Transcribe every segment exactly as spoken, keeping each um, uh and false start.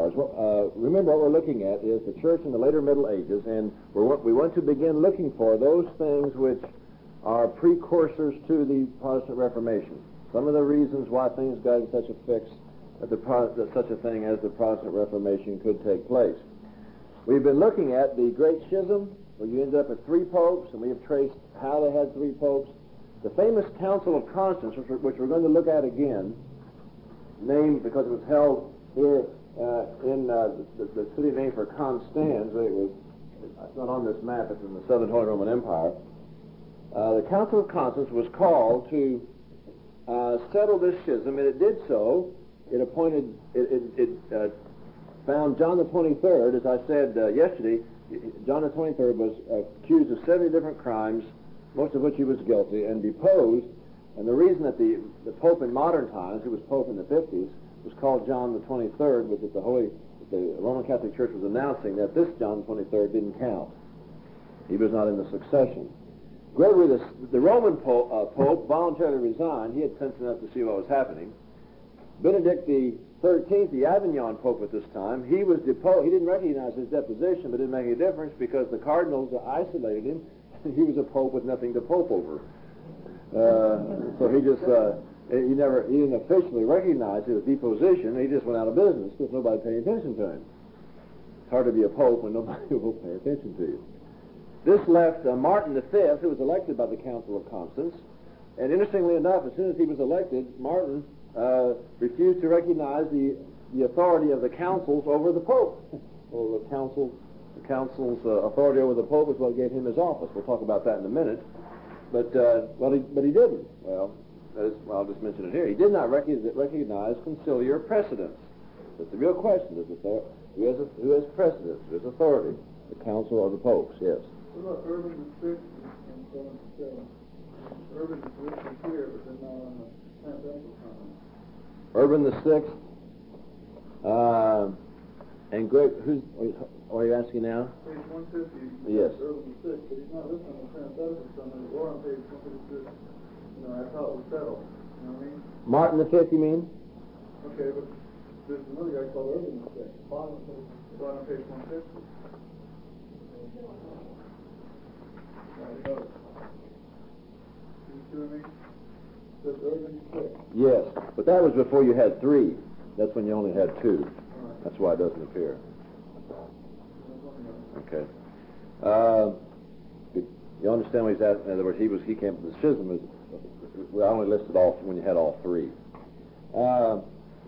regards. Well, uh, remember, what we're looking at is the church in the later Middle Ages, and we're, we want to begin looking for those things which are precursors to the Protestant Reformation. Some of the reasons why things got in such a fix that, the Pro- that such a thing as the Protestant Reformation could take place. We've been looking at the Great Schism, where you end up with three popes, and we have traced how they had three popes. The famous Council of Constance, which we're, which we're going to look at again, named because it was held here uh, in uh, the, the city name for Constance. It was, it's not on this map, it's in the Southern Holy Roman Empire. Uh, the Council of Constance was called to uh, settle this schism, and it did so. It appointed, it, it, it uh, found John the twenty-third, as I said uh, yesterday. John the twenty-third was accused of seventy different crimes, most of which he was guilty, and deposed. And the reason that the, the Pope in modern times, who was Pope in the fifties, was called John the twenty-third, was that the Holy, the Roman Catholic Church was announcing that this John the twenty-third didn't count. He was not in the succession. Gregory, the, the Roman Pope, uh, Pope voluntarily resigned. He had sense enough to see what was happening. Benedict the thirteenth, the Avignon Pope at this time, he was deposed. He didn't recognize his deposition, but it didn't make any difference because the cardinals isolated him, and he was a pope with nothing to pope over. Uh, so he just, uh, he never, he didn't officially recognize his deposition. He just went out of business because nobody paid attention to him. It's hard to be a pope when nobody will pay attention to you. This left uh, Martin the fifth, who was elected by the Council of Constance. And interestingly enough, as soon as he was elected, Martin uh, refused to recognize the, the authority of the councils over the Pope. Well, the council, the council's uh, authority over the Pope is what gave him his office. We'll talk about that in a minute. But uh, well, he, but he didn't. Well, that is, well, I'll just mention it here. He did not recognize, recognize conciliar precedence. That's the real question: is it there, who has a, who has precedence? Who has authority? The council or the popes? Yes. What about Urban the Sixth and so on and so on? Urban the Sixth is here, but they're not on the Transcendental Commons. Urban the Sixth. Uh, and great. Who's? Are you asking now? Page one fifty. Yes. Urban the Sixth, but he's not listed on the Transcendental Commons or on page one fifty-six. You know, that's how it was settled. You know what I mean? Martin the Fifth, you mean? Okay, but there's another guy called Urban the Sixth. Bottom page, bottom page one fifty. Yes, but that was before you had three. That's when you only had two. That's why it doesn't appear. Okay. Uh, you understand what he's asking? In other words, he was he came. The schism is. We only listed all when you had all three. Uh,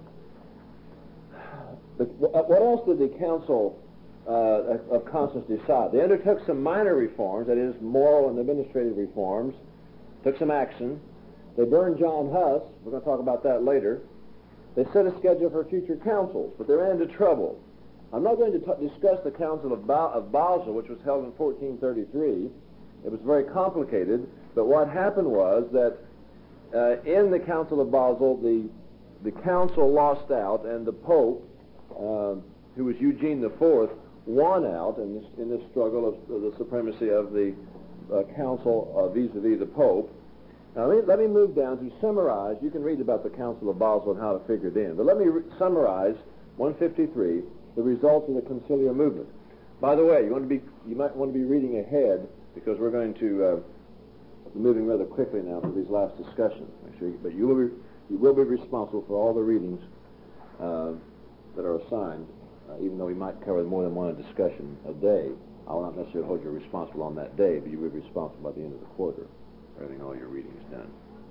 the, what else did the council Uh, of Constance decide? They undertook some minor reforms, that is, moral and administrative reforms, took some action. They burned John Huss. We're going to talk about that later. They set a schedule for future councils, but they ran into trouble. I'm not going to t- discuss the Council of, ba- of Basel, which was held in fourteen thirty-three. It was very complicated, but what happened was that uh, in the Council of Basel, the, the council lost out, and the Pope, uh, who was Eugene the Fourth, won out in this, in this struggle of, of the supremacy of the uh, council uh, vis-a-vis the Pope. Now, let me, let me move down to summarize. You can read about the Council of Basel and how it figured in, but let me re- summarize one fifty-three, the results of the conciliar movement. By the way, you want to be, you might want to be reading ahead because we're going to uh, be moving rather quickly now for these last discussions. Make sure you, but you will be, you will be responsible for all the readings uh, that are assigned. Uh, even though we might cover more than one discussion a day, I will not necessarily hold you responsible on that day, but you will be responsible by the end of the quarter for having all your readings done.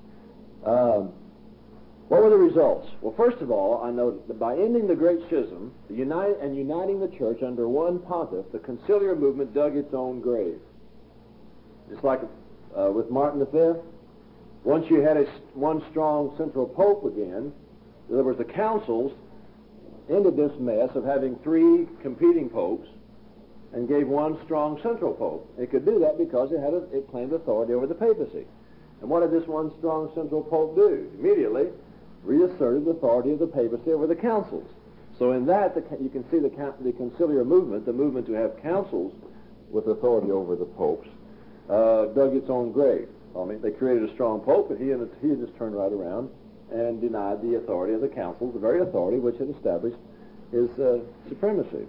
Um, what were the results? Well, first of all, I know that by ending the Great Schism the unite, and uniting the church under one pontiff, the conciliar movement dug its own grave. Just like uh, with Martin the Fifth, once you had a, one strong central pope again, in other words, the councils ended this mess of having three competing popes and gave one strong central pope. It could do that because it had a, it claimed authority over the papacy. And what did this one strong central pope do? Immediately reasserted the authority of the papacy over the councils. So in that, the, you can see the, the conciliar movement, the movement to have councils with authority over the popes, uh, dug its own grave. I mean, they created a strong pope, but he, he just turned right around and denied the authority of the councils, the very authority which had established his uh, supremacy.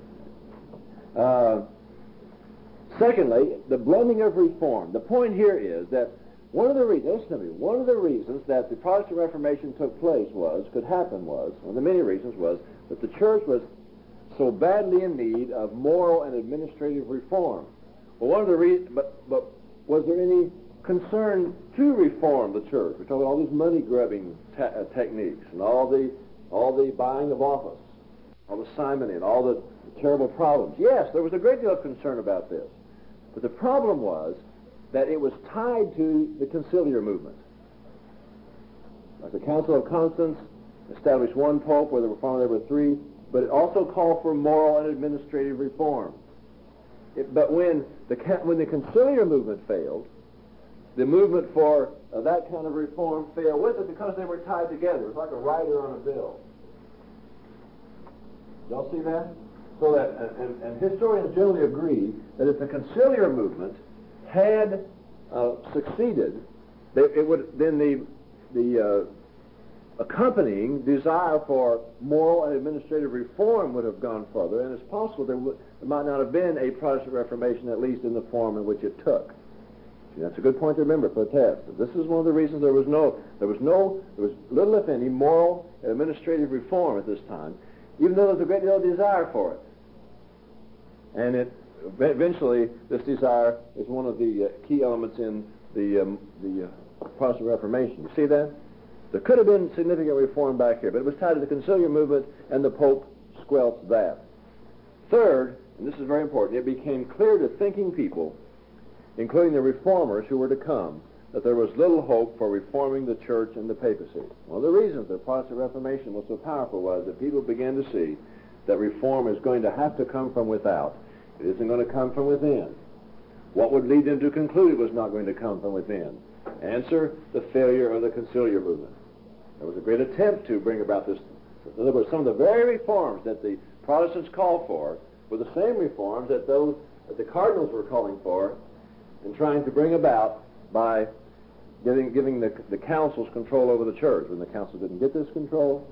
Uh, secondly, the blending of reform. The point here is that one of the reasons, listen to me, one of the reasons that the Protestant Reformation took place was, could happen was, one of the many reasons was, that the church was so badly in need of moral and administrative reform. Well, one of the reasons, but, but was there any concern to reform the church? We're talking about all these money-grubbing te- uh, techniques and all the all the buying of office, all the simony and all the terrible problems. Yes, there was a great deal of concern about this. But the problem was that it was tied to the conciliar movement. Like the Council of Constance established one pope, where there were formerly there were three, but it also called for moral and administrative reform. It, but when the when the conciliar movement failed, the movement for uh, that kind of reform failed with it because they were tied together. It was like a rider on a bill. Y'all see that? So that, and, and historians generally agree that if the conciliar movement had uh, succeeded, they, it would then the the uh, accompanying desire for moral and administrative reform would have gone further, and it's possible there, would, there might not have been a Protestant Reformation, at least in the form in which it took. See, that's a good point to remember for a test. This is one of the reasons there was no there was no there was little, if any, moral and administrative reform at this time, even though there was a great deal of desire for it. And it eventually, this desire is one of the uh, key elements in the um, the uh, Protestant Reformation. You see that? There could have been significant reform back here, but it was tied to the conciliar movement, and the Pope squelched that. Third, and this is very important, it became clear to thinking people, including the reformers who were to come, that there was little hope for reforming the church and the papacy. One of the reasons the Protestant Reformation was so powerful was that people began to see that reform is going to have to come from without. It isn't going to come from within. What would lead them to conclude it was not going to come from within? Answer, the failure of the conciliar movement. There was a great attempt to bring about this. In other words, some of the very reforms that the Protestants called for were the same reforms that those that the cardinals were calling for and trying to bring about by giving, giving the, the councils control over the church. When the councils didn't get this control,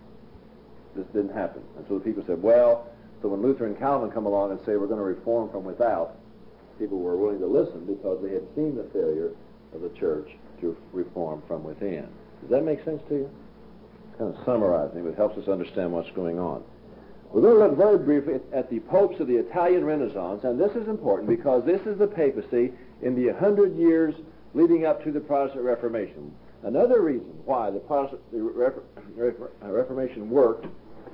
this didn't happen. And so the people said, well, so when Luther and Calvin come along and say we're going to reform from without, people were willing to listen because they had seen the failure of the church to reform from within. Does that make sense to you? Kind of summarizing, it helps us understand what's going on. We're going to look very briefly at the popes of the Italian Renaissance, and this is important because this is the papacy in the hundred years leading up to the Protestant Reformation. Another reason why the Protestant the Reformation worked,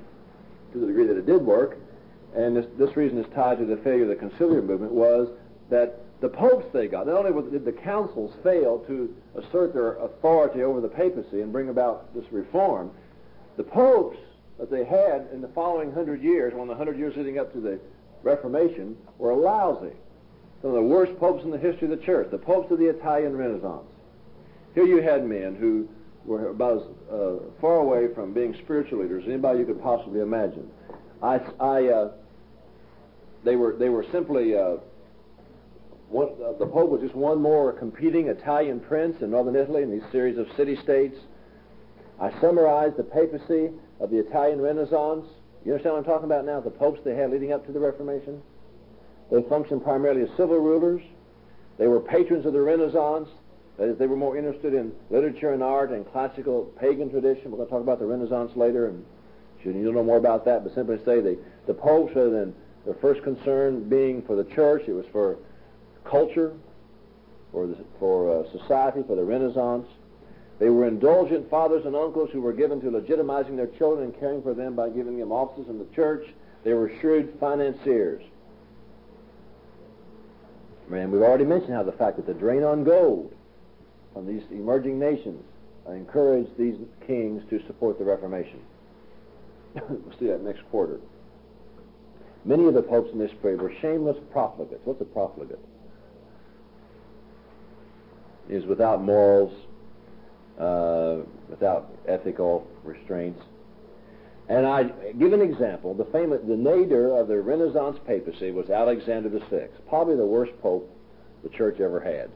to the degree that it did work, and this, this reason is tied to the failure of the conciliar movement, was that the popes they got, not only did the councils fail to assert their authority over the papacy and bring about this reform, the popes that they had in the following hundred years, one of the hundred years leading up to the Reformation, were lousy. Some of the worst popes in the history of the church, the popes of the Italian Renaissance. Here you had men who were about as uh, far away from being spiritual leaders as anybody you could possibly imagine. I, I, uh, they were they were simply uh, one, uh, the Pope was just one more competing Italian prince in northern Italy in these series of city-states. I summarized the papacy of the Italian Renaissance. You understand what I'm talking about now? The popes they had leading up to the Reformation. They functioned primarily as civil rulers. They were patrons of the Renaissance. That is, they were more interested in literature and art and classical pagan tradition. We're going to talk about the Renaissance later, and you don't know more about that, but simply say the, the popes, rather than their first concern being for the church, it was for culture, for, the, for uh, society, for the Renaissance. They were indulgent fathers and uncles who were given to legitimizing their children and caring for them by giving them offices in the church. They were shrewd financiers. And we've already mentioned how the fact that the drain on gold from these emerging nations encouraged these kings to support the Reformation. We'll see that next quarter. Many of the popes in this period were shameless profligates. What's a profligate? He is without morals, uh, without ethical restraints. And I give an example. The famous, the nadir of the Renaissance papacy was Alexander the Sixth, probably the worst pope the church ever had.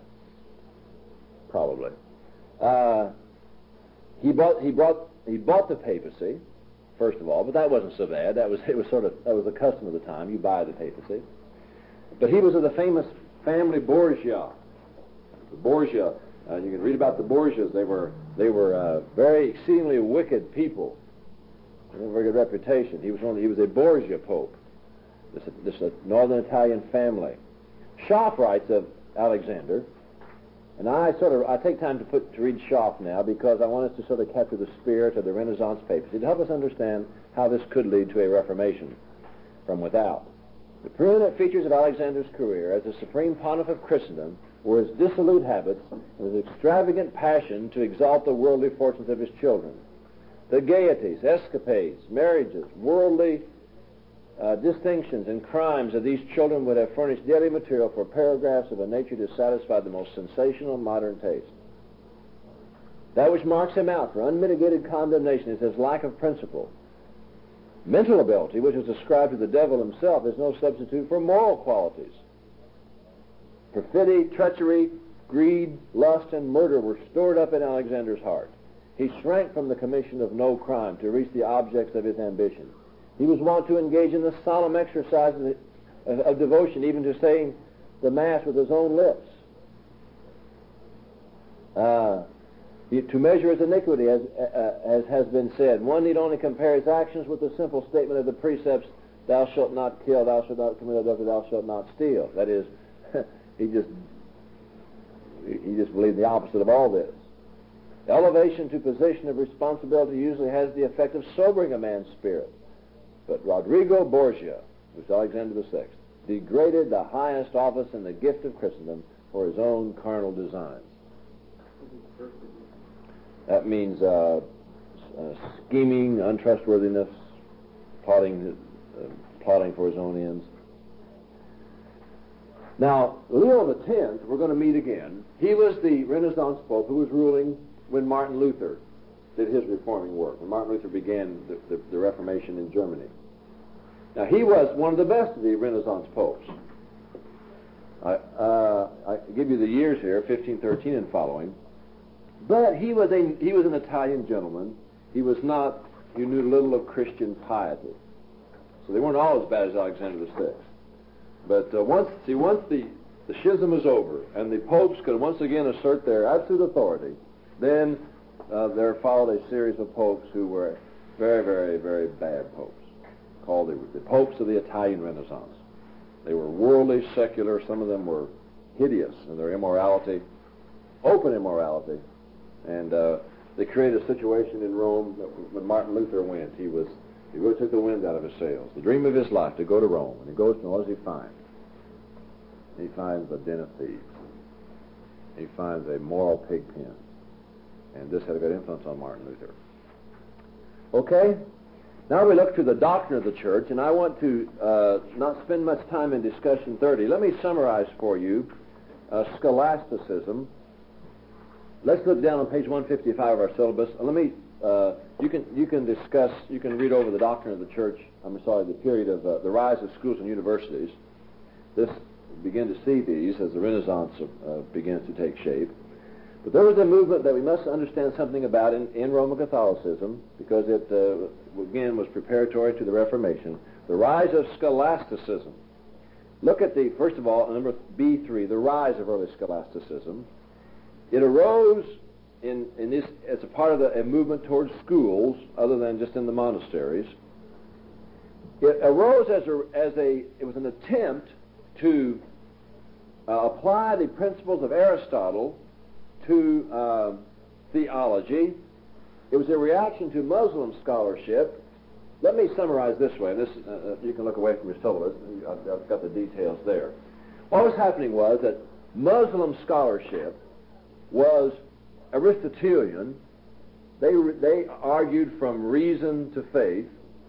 Probably. Uh, he bought he brought he bought the papacy first of all, but that wasn't so bad. That was it was sort of that was the custom of the time. You buy the papacy. But he was of the famous family Borgia. The Borgia. Uh, you can read about the Borgias. They were they were uh, very exceedingly wicked people. They had a very good reputation. He was one. He was a Borgia pope. This this a northern Italian family. Schaff writes of Alexander, and I sort of I take time to put to read Schaff now because I want us to sort of capture the spirit of the Renaissance papacy to help us understand how this could lead to a Reformation from without. The preeminent features of Alexander's career as the supreme pontiff of Christendom were his dissolute habits and his extravagant passion to exalt the worldly fortunes of his children. The gaieties, escapades, marriages, worldly uh, distinctions, and crimes of these children would have furnished daily material for paragraphs of a nature to satisfy the most sensational modern taste. That which marks him out for unmitigated condemnation is his lack of principle. Mental ability, which is ascribed to the devil himself, is no substitute for moral qualities. Perfidy, treachery, greed, lust, and murder were stored up in Alexander's heart. He shrank from the commission of no crime to reach the objects of his ambition. He was wont to engage in the solemn exercises of, of devotion, even to saying the Mass with his own lips. Uh, he, to measure his iniquity, as, uh, as has been said, one need only compare his actions with the simple statement of the precepts, thou shalt not kill, thou shalt not commit adultery, thou shalt not steal. That is, he just he just believed the opposite of all this. Elevation to position of responsibility usually has the effect of sobering a man's spirit. But Rodrigo Borgia, who's Alexander the Sixth, degraded the highest office in the gift of Christendom for his own carnal designs. That means uh, uh, scheming, untrustworthiness, plotting, uh, plotting for his own ends. Now, Leo the Tenth, we're going to meet again. He was the Renaissance Pope who was ruling when Martin Luther did his reforming work, when Martin Luther began the, the, the Reformation in Germany. Now, he was one of the best of the Renaissance popes. I, uh, I give you the years here, fifteen thirteen and following. But he was a he was an Italian gentleman. He was not, he knew little of Christian piety. So they weren't all as bad as Alexander the Sixth. But uh, once, see, once the, the schism was over and the popes could once again assert their absolute authority, then uh, there followed a series of popes who were very, very, very bad popes, called the, the popes of the Italian Renaissance. They were worldly, secular. Some of them were hideous in their immorality, open immorality. And uh, they created a situation in Rome that when Martin Luther went, he was he really took the wind out of his sails. The dream of his life, to go to Rome. And he goes to, what does he find? He finds a den of thieves. He finds a moral pig pen. And this had a great influence on Martin Luther. Okay? Now we look to the doctrine of the church, and I want to uh, not spend much time in discussion thirty. Let me summarize for you uh, scholasticism. Let's look down on page one fifty-five of our syllabus. Let me, uh, you can you can discuss, you can read over the doctrine of the church, I'm sorry, the period of uh, the rise of schools and universities. This, begin to see these as the Renaissance uh, begins to take shape. But there was a movement that we must understand something about in, in Roman Catholicism, because it, uh, again, was preparatory to the Reformation. The rise of scholasticism. Look at the, first of all, number B three, the rise of early scholasticism. It arose in, in this as a part of the, a movement towards schools, other than just in the monasteries. It arose as a, as a it was an attempt to uh, apply the principles of Aristotle to uh, theology. It was a reaction to Muslim scholarship. Let me summarize this way. This uh, you can look away from your syllabus. I've, I've got the details there. What was happening was that Muslim scholarship was Aristotelian. They they argued from reason to faith.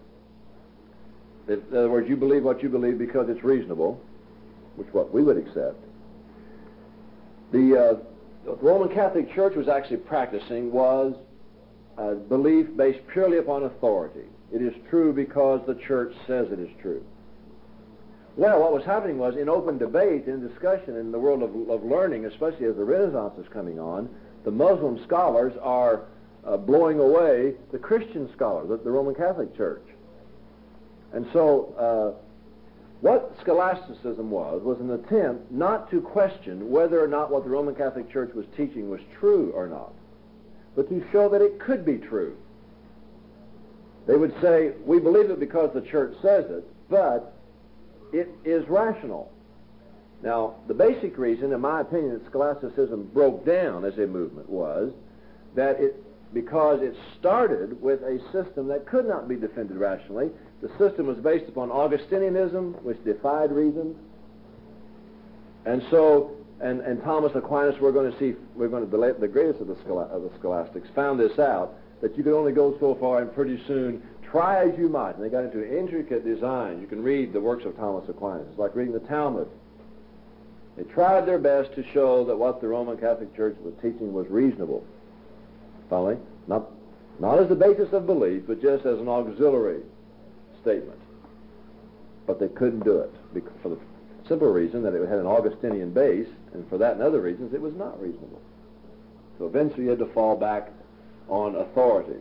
In other words, you believe what you believe because it's reasonable, which is what we would accept. The uh, what the Roman Catholic Church was actually practicing was uh, belief based purely upon authority. It is true because the Church says it is true. Well, what was happening was, in open debate, in discussion in the world of, of learning, especially as the Renaissance is coming on, the Muslim scholars are uh, blowing away the Christian scholars, the, the Roman Catholic Church. And so uh, what scholasticism was, was an attempt not to question whether or not what the Roman Catholic Church was teaching was true or not, but to show that it could be true. They would say, we believe it because the Church says it, but it is rational. Now, the basic reason, in my opinion, that scholasticism broke down as a movement was that it, because it started with a system that could not be defended rationally. The system was based upon Augustinianism, which defied reason. And so, and, and Thomas Aquinas, we're going to see, we're going to, the, the greatest of the, schola, of the scholastics, found this out, that you could only go so far, and pretty soon, try as you might. And they got into intricate design. You can read the works of Thomas Aquinas. It's like reading the Talmud. They tried their best to show that what the Roman Catholic Church was teaching was reasonable. Following? Not, not as the basis of belief, but just as an auxiliary statement. But they couldn't do it because, for the simple reason that it had an Augustinian base, and for that and other reasons, it was not reasonable. So eventually you had to fall back on authority.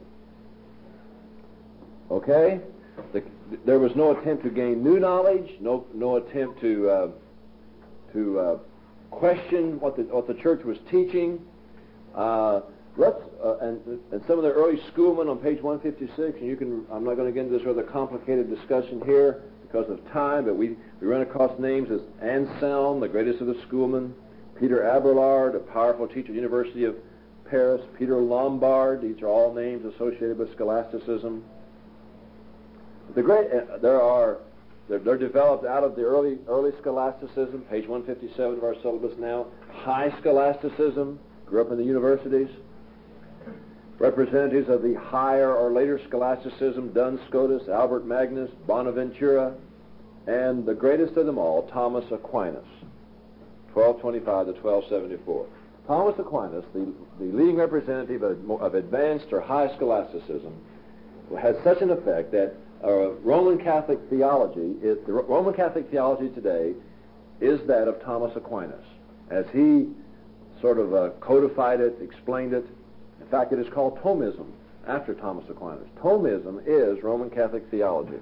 Okay? The, there was no attempt to gain new knowledge, no, no attempt to... Uh, to uh, question what the what the church was teaching. Uh, let's uh, and and some of the early schoolmen on page one fifty-six. And you can. I'm not going to get into this rather complicated discussion here because of time, but we we run across names as Anselm, the greatest of the schoolmen, Peter Abelard, a powerful teacher at the University of Paris, Peter Lombard. These are all names associated with scholasticism. The great uh, there are. They're, they're developed out of the early early scholasticism, page one fifty-seven of our syllabus now. High scholasticism, grew up in the universities. Representatives of the higher or later scholasticism, Duns Scotus, Albert Magnus, Bonaventura, and the greatest of them all, Thomas Aquinas, twelve twenty-five to twelve seventy-four. Thomas Aquinas, the, the leading representative of, of advanced or high scholasticism, has such an effect that Uh, Roman Catholic theology is the Roman Catholic theology today is that of Thomas Aquinas, as he sort of uh, codified it, explained it. In fact, it is called Thomism after Thomas Aquinas. Thomism is Roman Catholic theology,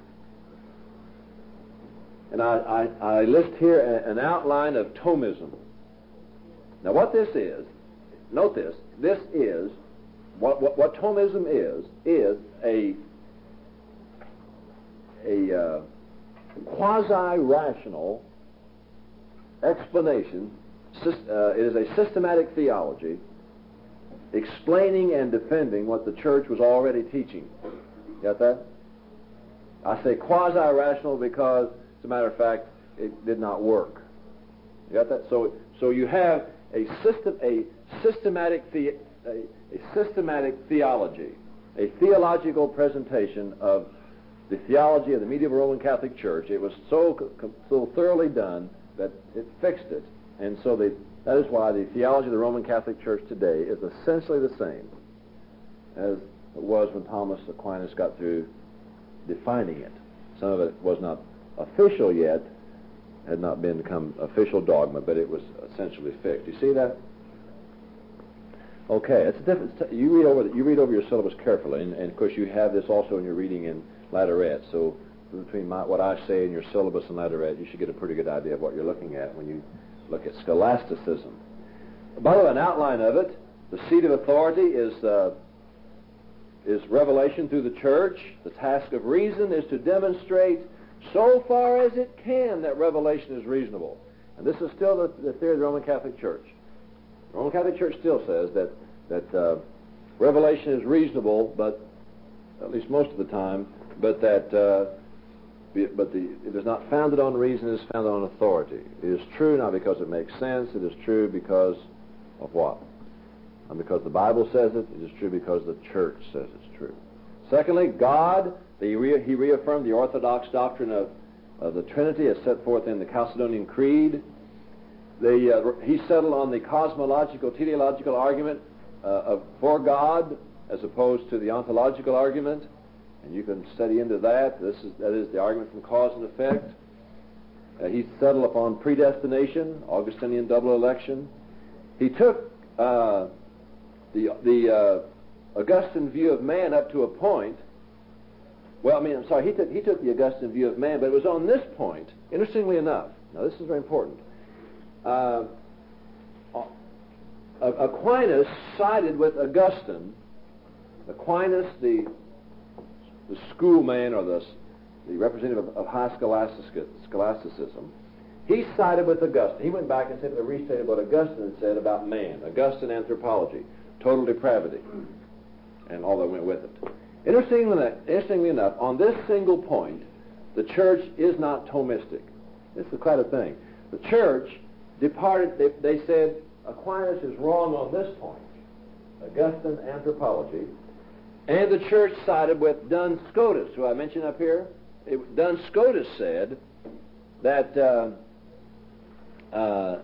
and I, I, I list here a, an outline of Thomism. Now, what this is, note this: this is what what, what Thomism is is a a uh, quasi-rational explanation. Uh, it is a systematic theology explaining and defending what the church was already teaching. Got that? I say quasi-rational because, as a matter of fact, it did not work. You got that? So, so you have a system, a systematic, the, a, a systematic theology, a theological presentation of the theology of the medieval Roman Catholic Church. It was so so thoroughly done that it fixed it, and so they, that is why the theology of the Roman Catholic Church today is essentially the same as it was when Thomas Aquinas got through defining it. Some of it was not official yet, had not been become official dogma, but it was essentially fixed. You see that? Okay, it's a different. You read over the, you read over your syllabus carefully, and, and of course you have this also in your reading in Laterette. So between my, what I say in your syllabus and Laterette, you should get a pretty good idea of what you're looking at when you look at scholasticism. By the way, an outline of it: the seat of authority is uh, is revelation through the church. The task of reason is to demonstrate, so far as it can, that revelation is reasonable. And this is still the, the theory of the Roman Catholic Church. The Roman Catholic Church still says that that uh, revelation is reasonable, but at least most of the time, but that uh, but the, it is not founded on reason, it is founded on authority. It is true not because it makes sense, it is true because of what? Not because the Bible says it, it is true because the church says it's true. Secondly, God, the, he reaffirmed the orthodox doctrine of, of the Trinity as set forth in the Chalcedonian Creed. The, uh, he settled on the cosmological, teleological argument uh, of for God as opposed to the ontological argument. And you can study into that. This is that is the argument from cause and effect. Uh, he settled upon predestination, Augustinian double election. He took uh, the the uh, Augustine view of man up to a point. Well, I mean, I'm sorry, he took, he took the Augustine view of man, but it was on this point, interestingly enough, now this is very important, uh, Aquinas sided with Augustine. Aquinas, the, the schoolman or the, the representative of, of high scholastic, scholasticism, he sided with Augustine. He went back and simply restated what Augustine said about man, Augustine anthropology, total depravity, and all that went with it. Interestingly, interestingly enough, on this single point, the church is not Thomistic. This is quite a thing. The church departed, they, they said, Aquinas is wrong on this point, Augustine anthropology, and the church sided with Duns Scotus, who I mentioned up here. It, Duns Scotus said that uh, uh,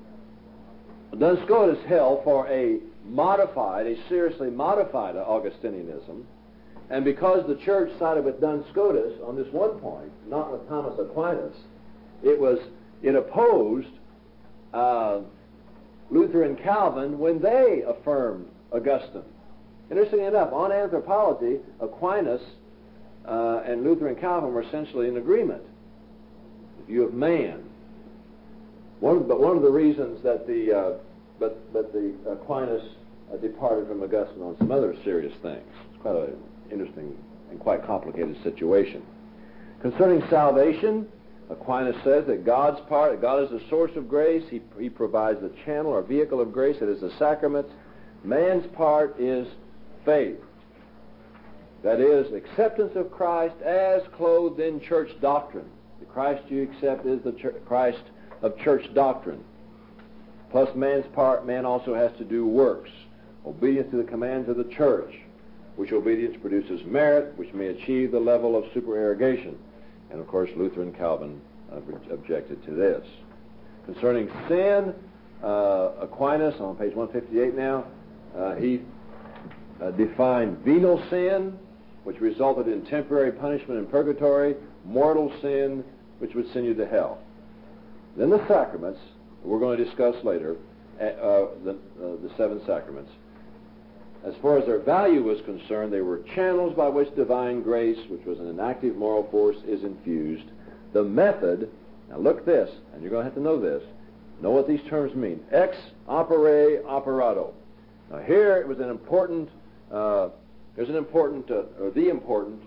Duns Scotus held for a modified, a seriously modified Augustinianism, and because the church sided with Duns Scotus on this one point, not with Thomas Aquinas, it was it opposed uh, Luther and Calvin when they affirmed Augustine. Interestingly enough, on anthropology, Aquinas uh, and Luther and Calvin were essentially in agreement. The view of man. One, but one of the reasons that the uh, but but the Aquinas uh, departed from Augustine on some other serious things. It's quite an interesting and quite complicated situation. Concerning salvation, Aquinas says that God's part, that God is the source of grace. He, he provides the channel or vehicle of grace that is the sacrament. Man's part is faith. That is, acceptance of Christ as clothed in church doctrine. The Christ you accept is the church, Christ of church doctrine. Plus man's part, man also has to do works. Obedience to the commands of the church, which obedience produces merit, which may achieve the level of supererogation. And of course, Luther and Calvin uh, objected to this. Concerning sin, uh, Aquinas, on page one fifty-eight now, uh, he uh, defined venal sin, which resulted in temporary punishment in purgatory, mortal sin, which would send you to hell. Then the sacraments, we're going to discuss later, uh, the, uh, the seven sacraments. As far as their value was concerned, they were channels by which divine grace, which was an active moral force, is infused. The method, now look this, and you're going to have to know this, know what these terms mean. Ex opere operato. Now here it was an important, uh, there's an important, uh, or the important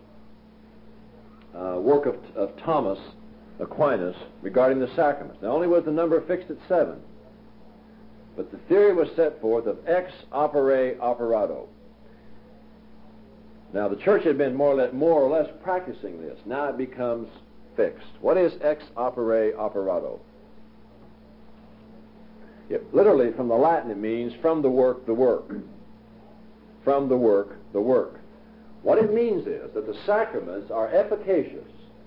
uh, work of, of Thomas Aquinas regarding the sacraments. Not only was the number fixed at seven, but the theory was set forth of ex opere operato. Now, the church had been more or less, more or less practicing this. Now it becomes fixed. What is ex opere operato? It, literally, from the Latin, it means from the work, the work. From the work, the work. What it means is that the sacraments are efficacious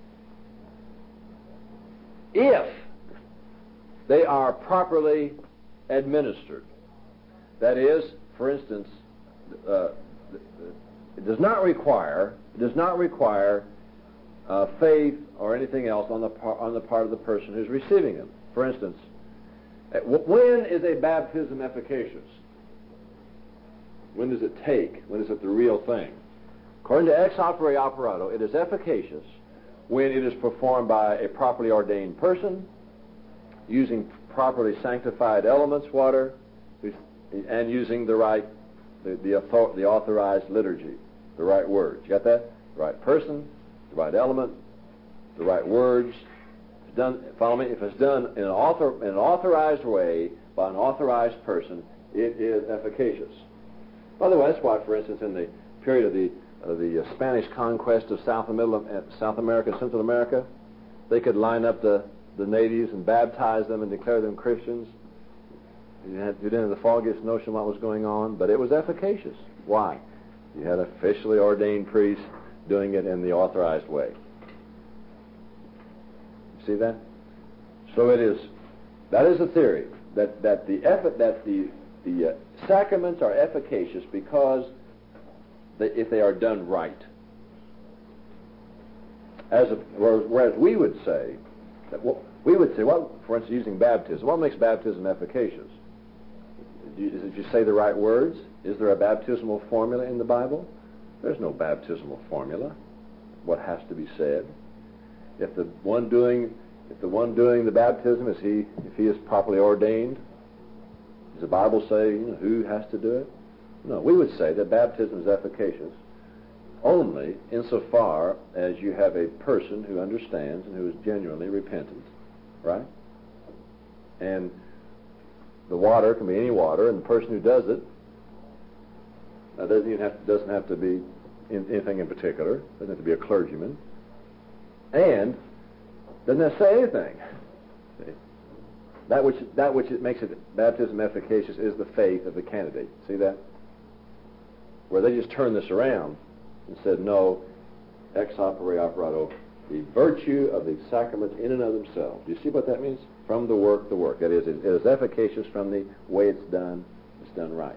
if they are properly administered. That is, for instance, uh, it does not require it does not require uh, faith or anything else on the par- on the part of the person who's receiving them. For instance, when is a baptism efficacious? When does it take? When is it the real thing? According to ex opere operato, it is efficacious when it is performed by a properly ordained person, using properly sanctified elements, water, and using the right, the, the, author, the authorized liturgy, the right words. You got that? The right person, the right element, the right words. It's done, follow me, if it's done in an, author, in an authorized way by an authorized person, it is efficacious. By the way, that's why, for instance, in the period of the, of the uh, Spanish conquest of South, and Middle, uh, South America and Central America, they could line up the the natives and baptize them and declare them Christians. You, had, you didn't have the foggiest notion what was going on, but it was efficacious. Why? You had an officially ordained priest doing it in the authorized way. You see that? So it is. That is a theory that that the effort that the the uh, sacraments are efficacious because they, if they are done right. As a, whereas we would say. Well, we would say, well, for instance, using baptism, what makes baptism efficacious? Is it you say the right words? Is there a baptismal formula in the Bible? There's no baptismal formula. What has to be said? If the one doing, if the one doing the baptism is he, if he is properly ordained, does the Bible say, you know, who has to do it? No, we would say that baptism is efficacious only insofar as you have a person who understands and who is genuinely repentant, right? And the water can be any water, and the person who does it uh, doesn't even have doesn't have to be in, anything in particular. Doesn't have to be a clergyman, and doesn't have to say anything. See? That which that which it makes it baptism efficacious is the faith of the candidate. See that? Where they just turned this around and said, no, ex opere operato, the virtue of the sacraments in and of themselves. Do you see what that means? From the work, the work. That is, it is efficacious from the way it's done. It's done right.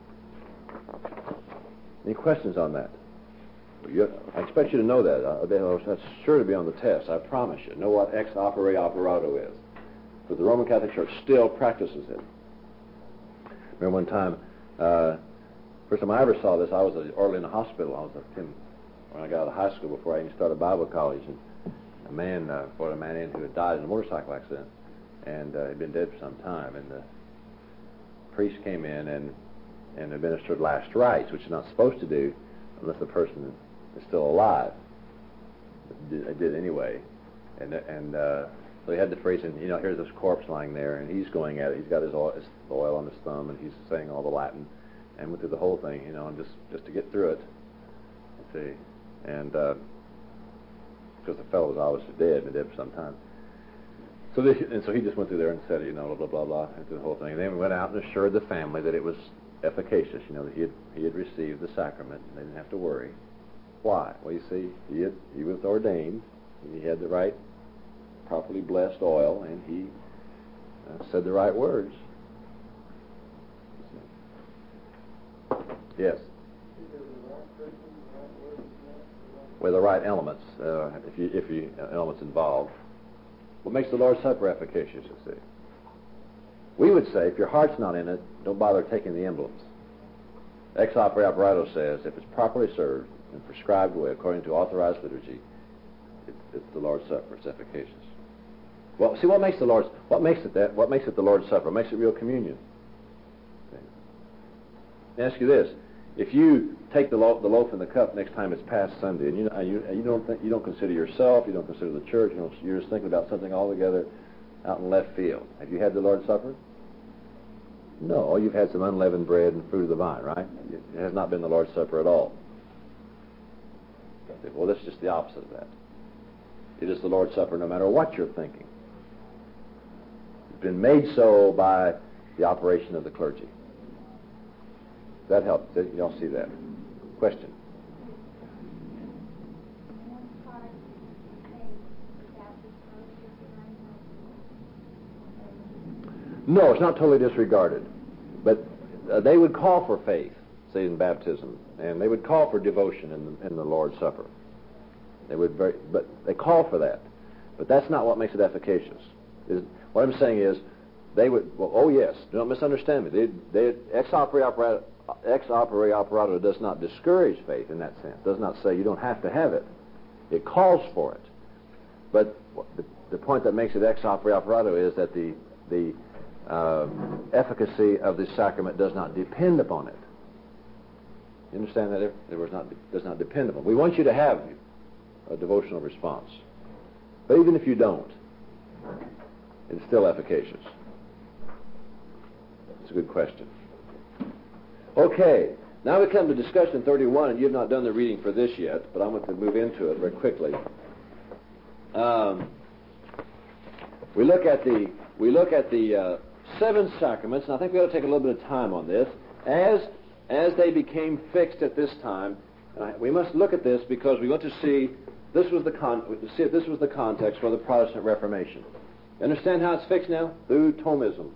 Any questions on that? You, I expect you to know that. Uh, that's sure to be on the test. I promise you. Know what ex opere operato is. But the Roman Catholic Church still practices it. Remember one time, uh, first time I ever saw this, I was early in the hospital. I was a, when I got out of high school before I even started Bible college, and a man uh, brought a man in who had died in a motorcycle accident, and uh, he'd been dead for some time. And the priest came in and and administered last rites, which you're not supposed to do unless the person is still alive. I did anyway, and and uh, so he had the phrase, and you know, here's this corpse lying there, and he's going at it. He's got his oil, his oil on his thumb, and he's saying all the Latin, and went through the whole thing, you know, and just just to get through it. You see, and because uh, the fellow was obviously dead, and dead for some time. So this, and so he just went through there and said, you know, blah blah blah blah, and through the whole thing. And then we went out and assured the family that it was efficacious, you know, that he had he had received the sacrament, and they didn't have to worry. Why? Well, you see, he had, he was ordained, and he had the right, properly blessed oil, and he uh, said the right words. Yes. With the right elements, uh, if you if you uh, elements involved. What makes the Lord's Supper efficacious? You see, we would say if your heart's not in it, don't bother taking the emblems. Ex opere operato says if it's properly served and prescribed way according to authorized liturgy, it, it's the Lord's Supper. It's efficacious. Well, see what makes the Lord's what makes it that what makes it the Lord's Supper? What makes it real communion? Okay. Let me ask you this: if you take the loaf, the loaf and the cup next time it's past Sunday, and you you, you don't think, you don't consider yourself, you don't consider the church, you don't, you're just thinking about something altogether out in left field. Have you had the Lord's Supper? No, you've had some unleavened bread and fruit of the vine, right? It has not been the Lord's Supper at all. Well, this is just the opposite of that. It is the Lord's Supper no matter what you're thinking. It's been made so by the operation of the clergy. That helps. You all see that. Question? No, it's not totally disregarded. But uh, they would call for faith, say in baptism, and they would call for devotion in the, in the Lord's Supper. They would, very, but they call for that. But that's not what makes it efficacious. Is, what I'm saying is, they would. Well, oh yes, do not misunderstand me. They, they ex opere operato, ex opere operato does not discourage faith in that sense. Does not say you don't have to have it. It calls for it. But the, the point that makes it ex opere operato is that the the uh, efficacy of the sacrament does not depend upon it. You understand that? It, it was not does not depend upon it. We want you to have a devotional response, but even if you don't, it's still efficacious. It's a good question. Okay, now we come to discussion thirty-one, and you've not done the reading for this yet, but I'm going to move into it very quickly. Um, we look at the we look at the uh, seven sacraments, and I think we ought to take a little bit of time on this as as they became fixed at this time. And I, we must look at this because we want to see this was the con to see if this was the context for the Protestant Reformation. You understand how it's fixed now? Through Thomism.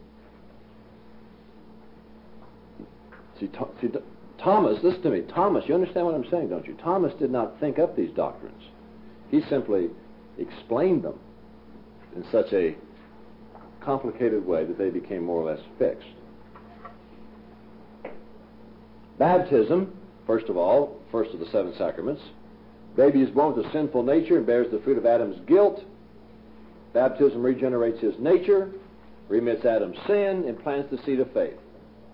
See, see, Thomas, listen to me. Thomas, you understand what I'm saying, don't you? Thomas did not think up these doctrines. He simply explained them in such a complicated way that they became more or less fixed. Baptism, first of all, first of the seven sacraments. Baby is born with a sinful nature and bears the fruit of Adam's guilt. Baptism regenerates his nature, remits Adam's sin, and plants the seed of faith.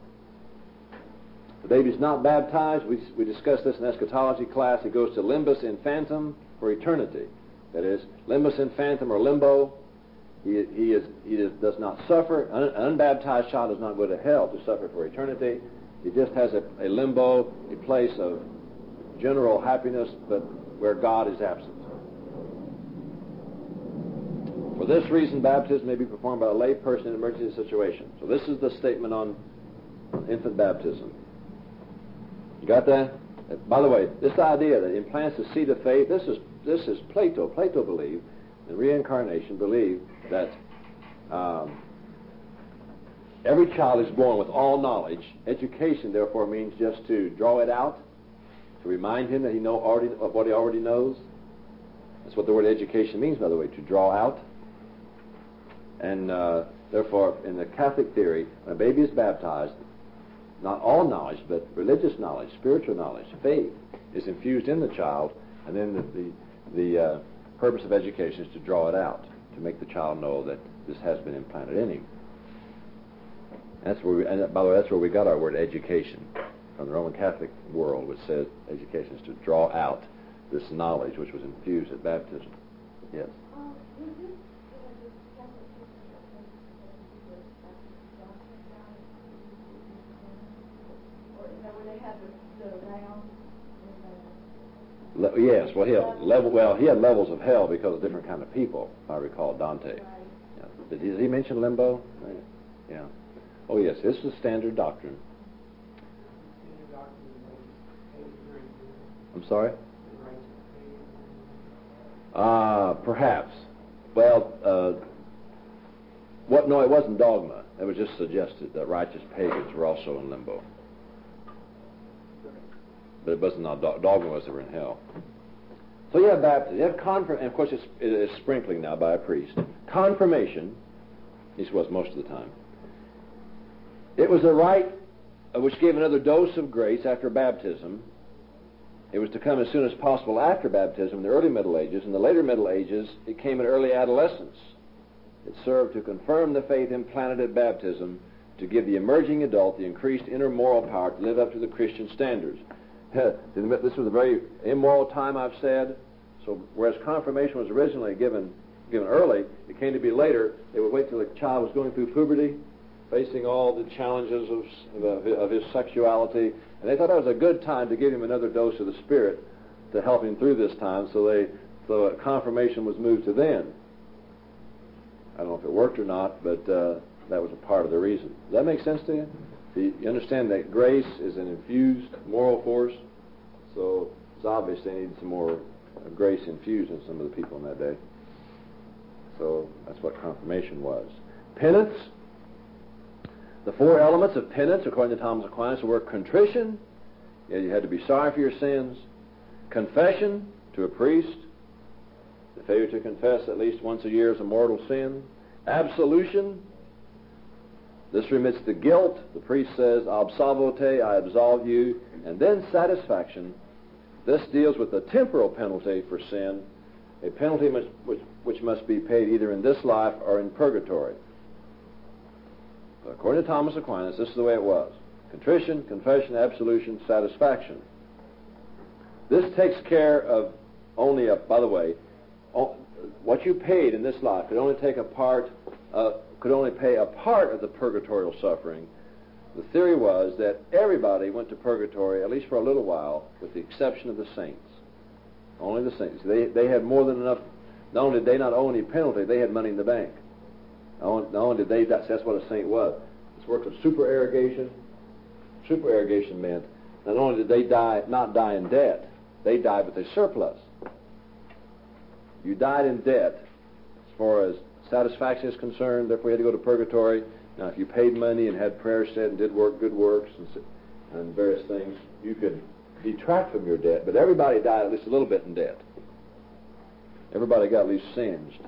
The baby's not baptized. We, we discussed this in eschatology class. He goes to limbus infantum for eternity. That is, limbus infantum or limbo. He, he, is, he is, does not suffer. An, an unbaptized child does not go to hell to suffer for eternity. He just has a, a limbo, a place of general happiness, but where God is absent. For this reason, baptism may be performed by a lay person in an emergency situation. So this is the statement on infant baptism. You got that? Uh, by the way, this idea that implants the seed of faith, this is this is Plato. Plato believed in reincarnation, believed that um, every child is born with all knowledge. Education, therefore, means just to draw it out, to remind him that he know already of what he already knows. That's what the word education means, by the way, to draw out. And uh, therefore, in the Catholic theory, when a baby is baptized, not all knowledge, but religious knowledge, spiritual knowledge, faith is infused in the child, and then the the, the uh, purpose of education is to draw it out, to make the child know that this has been implanted in him. That's where we, and by the way, that's where we got our word education, from the Roman Catholic world, which says education is to draw out this knowledge which was infused at baptism. Yes. Le- yes, well he had level. Well, he had levels of hell because of different kind of people. If I recall Dante. Yeah. Did, he, did he mention limbo? Yeah. Oh yes, this is standard doctrine. I'm sorry. Ah, uh, perhaps. Well, uh, what? No, it wasn't dogma. It was just suggested that righteous pagans were also in limbo. But it wasn't not do- dogma was they were in hell. So you have baptism, you have confirmation, and of course it's, it is sprinkling now by a priest. Confirmation, this was most of the time. It was a rite uh, which gave another dose of grace after baptism. It was to come as soon as possible after baptism in the early Middle Ages. In the later Middle Ages, it came in early adolescence. It served to confirm the faith implanted at baptism, to give the emerging adult the increased inner moral power to live up to the Christian standards. This was a very immoral time, I've said. So whereas confirmation was originally given given early, it came to be later. They would wait till the child was going through puberty, facing all the challenges of, of, of his sexuality, and they thought that was a good time to give him another dose of the Spirit to help him through this time. So they so confirmation was moved to then. I don't know if it worked or not, but uh, that was a part of the reason. Does that make sense to you? You understand that grace is an infused moral force, so it's obvious they need some more uh, grace infused in some of the people in that day. So that's what confirmation was. Penance. The four elements of penance, according to Thomas Aquinas, were contrition. Yeah, you had to be sorry for your sins. Confession to a priest. The failure to confess at least once a year is a mortal sin. Absolution. This remits the guilt. The priest says, absolvo te, I absolve you. And then satisfaction. This deals with the temporal penalty for sin, a penalty which, which, which must be paid either in this life or in purgatory. But according to Thomas Aquinas, this is the way it was. Contrition, confession, absolution, satisfaction. This takes care of only, a, by the way, what you paid in this life could only take a part uh, could only pay a part of the purgatorial suffering. The theory was that everybody went to purgatory, at least for a little while, with the exception of the saints. Only the saints. They they had more than enough. Not only did they not owe any penalty, they had money in the bank. Not only, not only did they, that's, that's what a saint was. This work of supererogation. Supererogation meant not only did they die, not die in debt, they died with a surplus. You died in debt as far as satisfaction is concerned, therefore you had to go to purgatory. Now, if you paid money and had prayers said and did work, good works and, and various things, you could detract from your debt. But everybody died at least a little bit in debt. Everybody got at least singed,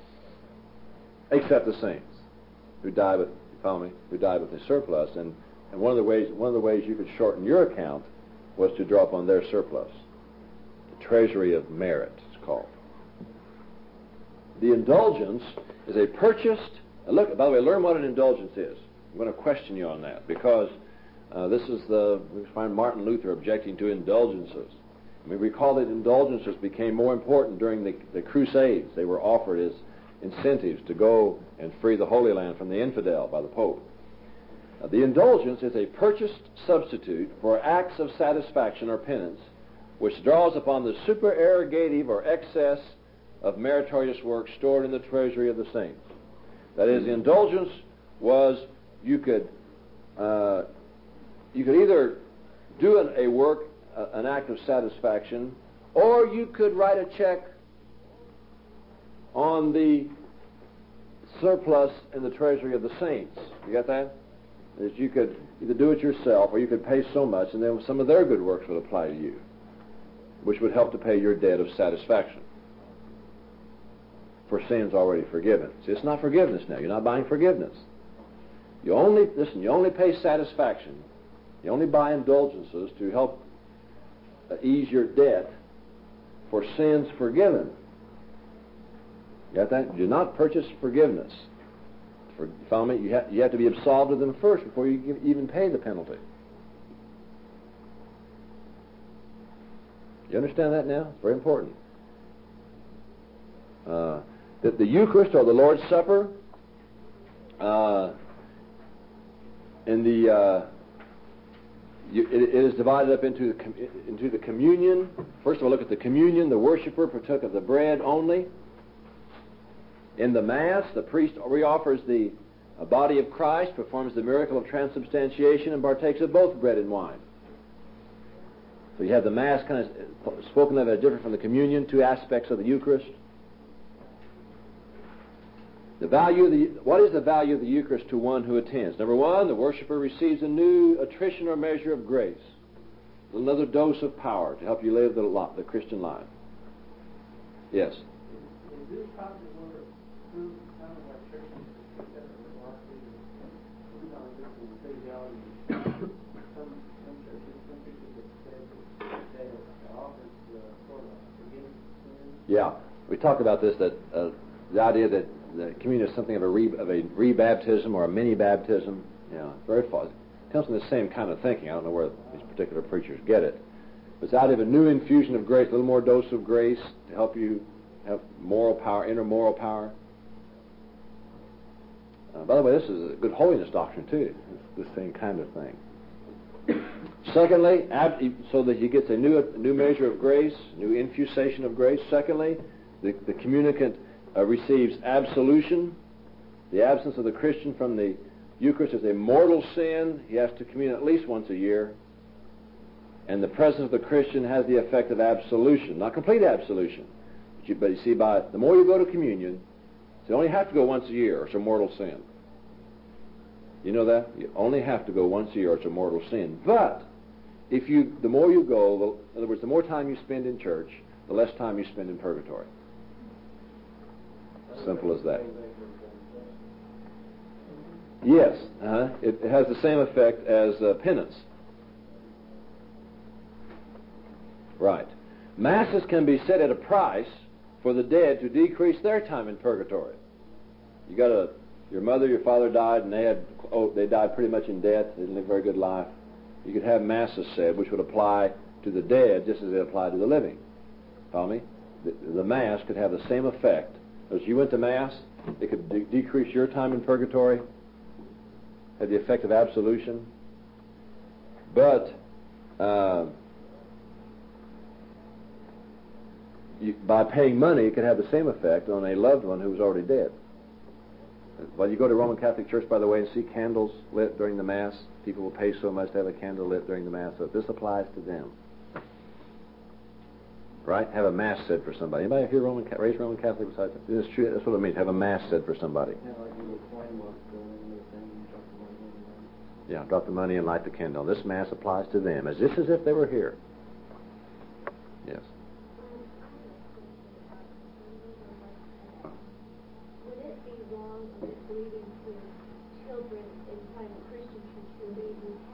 except the saints, who died with, you follow me, who died with a surplus. And And one of the ways one of the ways you could shorten your account was to draw upon their surplus. The treasury of merit, it's called. The indulgence is a purchased. Look, by the way, learn what an indulgence is. I'm going to question you on that because uh, this is the we find Martin Luther objecting to indulgences. I mean, recall that indulgences became more important during the, the Crusades. They were offered as incentives to go and free the Holy Land from the infidel by the Pope. Uh, the indulgence is a purchased substitute for acts of satisfaction or penance, which draws upon the supererogative or excess of meritorious work stored in the treasury of the saints. That is, the indulgence was you could uh, you could either do an, a work, uh, an act of satisfaction, or you could write a check on the surplus in the treasury of the saints. You got that? That you could either do it yourself, or you could pay so much, and then some of their good works would apply to you, which would help to pay your debt of satisfaction for sins already forgiven. See, it's not forgiveness now. You're not buying forgiveness. You only, listen, you only pay satisfaction. You only buy indulgences to help uh, ease your debt for sins forgiven. You got that? Do not purchase forgiveness. For, follow me? You, ha- you have to be absolved of them first before you give, even pay the penalty. You understand that now? It's very important. Uh, that the Eucharist or the Lord's Supper uh, in the uh, you, it, it is divided up into the com- into the communion. First of all, look at the communion. The worshiper partook of the bread only. In the Mass, the priest re-offers the uh, body of Christ, performs the miracle of transubstantiation, and partakes of both bread and wine. So you have the Mass kind of spoken of as different from the communion, two aspects of the Eucharist. The value of the, what is the value of the Eucharist to one who attends? Number one, the worshiper receives a new attrition or measure of grace, another dose of power to help you live the, the Christian life. Yes? Is this popular through kind of like churches that are we don't listen to physiology. Some some churches, some people that say that offers the sort of forgiveness of sins. Yeah, we talked about this, that uh, the idea that the communion is something of a re, of a rebaptism or a mini baptism. Yeah, very false. It comes from the same kind of thinking. I don't know where these particular preachers get it. It's the idea of a new infusion of grace, a little more dose of grace to help you have moral power, inner moral power. Uh, by the way, this is a good holiness doctrine too. It's the same kind of thing. Secondly, ab- so that he gets a new a new measure of grace, new infusation of grace. Secondly, the, the communicant uh, receives absolution. The absence of the Christian from the Eucharist is a mortal sin. He has to commune at least once a year. And the presence of the Christian has the effect of absolution, not complete absolution. But you, but you see, by the more you go to communion, so you only have to go once a year, or it's a mortal sin. You know that? You only have to go once a year, or it's a mortal sin. But if you, the more you go, the, in other words, the more time you spend in church, the less time you spend in purgatory. Simple as that. Yes, uh-huh. It, it has the same effect as uh, penance. Right. Masses can be set at a price for the dead to decrease their time in purgatory. You got a your mother, your father died, and they had oh they died pretty much in debt. They didn't live a very good life. You could have masses said, which would apply to the dead just as they apply to the living. Follow me? The, the mass could have the same effect. As you went to mass, it could de- decrease your time in purgatory, had the effect of absolution. But uh, you, by paying money, it could have the same effect on a loved one who was already dead. Well, you go to Roman Catholic Church, by the way, and see candles lit during the Mass. People will pay so much to have a candle lit during the Mass. So this applies to them. Right? Have a Mass said for somebody. Anybody here Roman, raised Roman Catholic besides that? That's true. That's what it means. Have a Mass said for somebody. Yeah, like you would coin mark going in the thing and drop the money in the Yeah, drop the money and light the candle. This Mass applies to them, as just as if they were here. Yes. Would it be wrong or misleading to children inside the Christian church who may be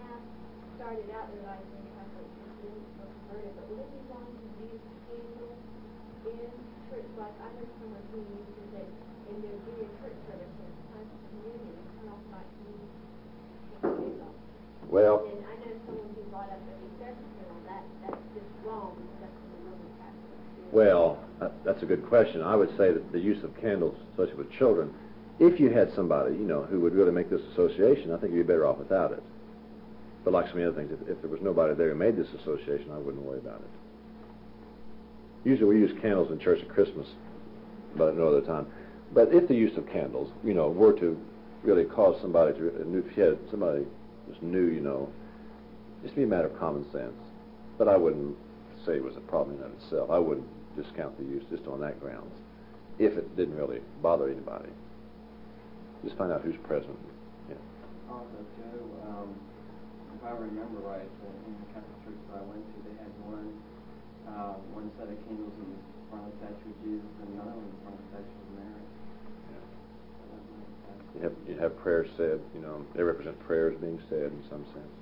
started out that I think Catholics didn't converted, but would it be wrong to use candles in church? Like I heard someone who used to say in their junior church service in time of communion, and turn off my communion candle. Well, and I know someone who brought up that we said on that, that's just wrong because that's what the Roman Catholics do. well, uh, that's a good question. I would say that the use of candles, especially with children, if you had somebody, you know, who would really make this association, I think you'd be better off without it. But like so many other things, if, if there was nobody there who made this association, I wouldn't worry about it. Usually we use candles in church at Christmas, but no other time. But if the use of candles, you know, were to really cause somebody to, if you had somebody was new, you know, just be a matter of common sense. But I wouldn't say it was a problem in and of itself. I wouldn't discount the use just on that grounds, if it didn't really bother anybody. Just find out who's present. Yeah. Also, Joe, um, if I remember right, uh, in the Catholic church that I went to, they had one uh, one set of candles in front of the statue of Jesus and another one in front of the statue of Mary. Yeah. So that might- You have, you have prayers said, you know, they represent prayers being said in some sense.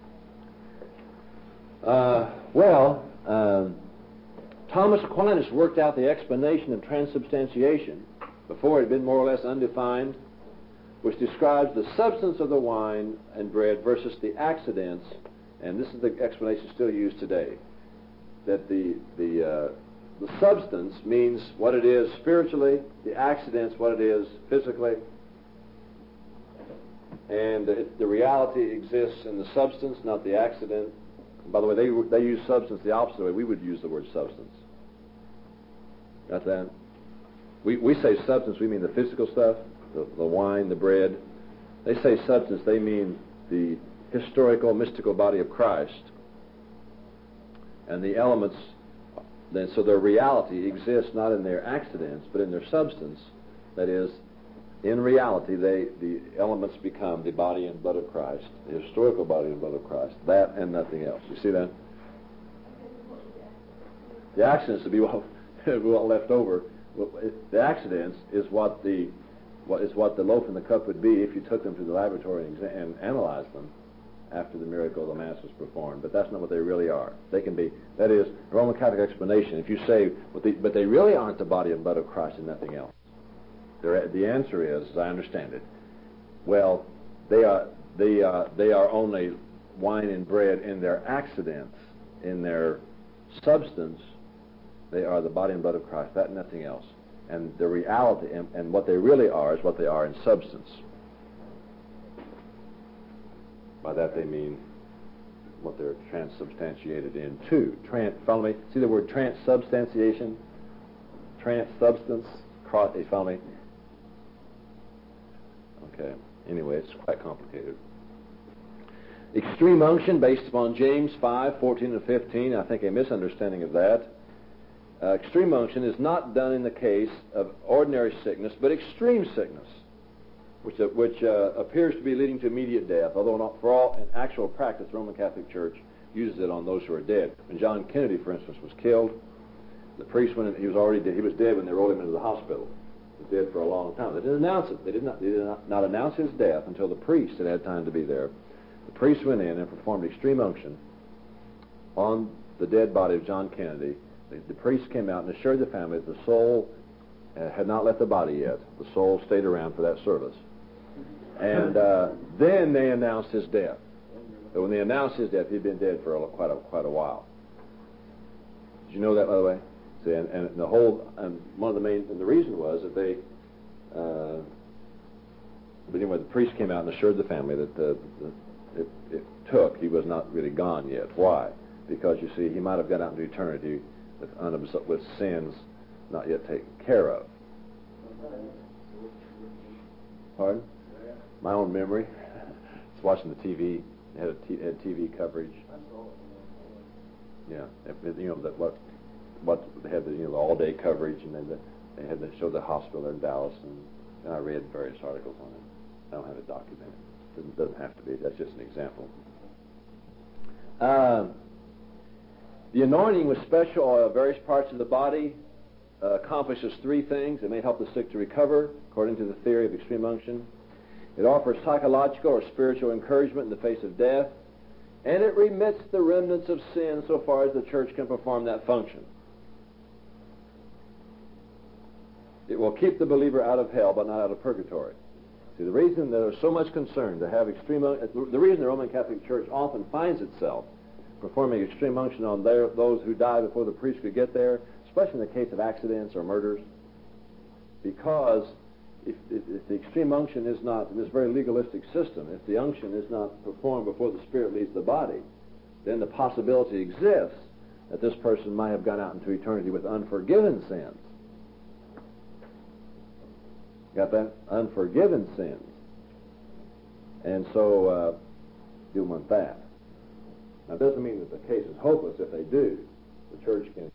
Uh, well, um, Thomas Aquinas worked out the explanation of transubstantiation before it had been more or less undefined, which describes the substance of the wine and bread versus the accidents, and this is the explanation still used today, that the the uh, the substance means what it is spiritually, the accidents what it is physically, and it, the reality exists in the substance, not the accident. By the way, they they use substance the opposite way we would use the word substance. Got that? We we say substance, we mean the physical stuff. The, the wine, the bread. They say substance, they mean the historical, mystical body of Christ. And the elements, then, so their reality exists not in their accidents, but in their substance. That is, in reality, they the elements become the body and blood of Christ, the historical body and blood of Christ, that and nothing else. You see that? The accidents would be what, what left over. The accidents is what the What is what the loaf and the cup would be if you took them to the laboratory and, exa- and analyzed them after the miracle of the Mass was performed. But that's not what they really are. They can be, that is, the Roman Catholic explanation. If you say, but, the, but they really aren't the body and blood of Christ and nothing else. They're, the answer is, as I understand it, well, they are, they, uh, they are only wine and bread in their accidents, in their substance. They are the body and blood of Christ, that and nothing else. And the reality, and, and what they really are, is what they are in substance. By that they mean what they're transubstantiated into. Trans, follow me? See the word transubstantiation? Transsubstance? Cross, you follow me? Okay. Anyway, it's quite complicated. Extreme unction, based upon James five, fourteen and fifteen. I think a misunderstanding of that. Uh, extreme unction is not done in the case of ordinary sickness, but extreme sickness, which uh, which uh, appears to be leading to immediate death, although not for all in actual practice, the Roman Catholic Church uses it on those who are dead. When John Kennedy, for instance, was killed, the priest went in, he was already dead. He was dead when they rolled him into the hospital. He was dead for a long time. They didn't announce it. They did not, they did not, not announce his death until the priest had had time to be there. The priest went in and performed extreme unction on the dead body of John Kennedy. The, the priest came out and assured the family that the soul uh, had not left the body yet. The soul stayed around for that service. And uh, then they announced his death. But when they announced his death, he'd been dead for a, quite a quite a while. Did you know that, by the way? See, and, and the whole, and one of the main, and the reason was that they, uh, but anyway, the priest came out and assured the family that the, the, it, it took, he was not really gone yet. Why? Because you see, he might have gone out into eternity with, unabs- with sins not yet taken care of. Pardon? My own memory. I was watching the T V. They had a t- had T V coverage. Yeah, it, you know that what what they had the you know the all day coverage, and then the, they had to show the hospital there in Dallas, and, and I read various articles on it. I don't have it documented. It doesn't, doesn't have to be. That's just an example. Uh, the anointing with special oil of various parts of the body uh, accomplishes three things. It may help the sick to recover, according to the theory of extreme unction. It offers psychological or spiritual encouragement in the face of death. And it remits the remnants of sin so far as the church can perform that function. It will keep the believer out of hell, but not out of purgatory. See, the reason there's so much concern to have extreme, the reason the Roman Catholic Church often finds itself performing extreme unction on their, those who die before the priest could get there, especially in the case of accidents or murders, because if, if, if the extreme unction is not, in this very legalistic system, if the unction is not performed before the spirit leaves the body, then the possibility exists that this person might have gone out into eternity with unforgiven sins. Got that? Unforgiven sins. And so, uh, you want that. Now, it doesn't mean that the case is hopeless if they do. The church can